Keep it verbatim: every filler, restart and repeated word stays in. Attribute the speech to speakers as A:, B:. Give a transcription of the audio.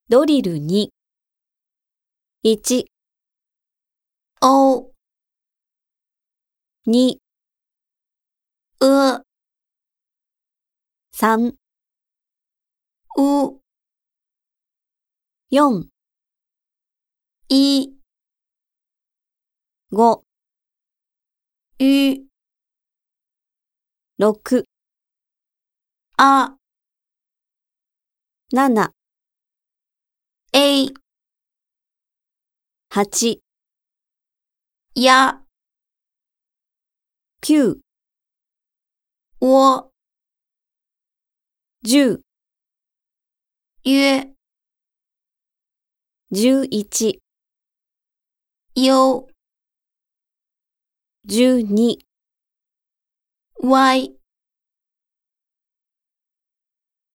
A: ドリルに、いち、
B: お、
A: に、
B: う、
A: さん、
B: う、
A: よん、
B: い、
A: ご、
B: う、
A: ろく、
B: あ、
A: なな、
B: えい、
A: はち、
B: や、
A: きゅう、
B: お、
A: じゅう、
B: ゆ、
A: じゅういち、
B: よ、
A: じゅうに、
B: わい。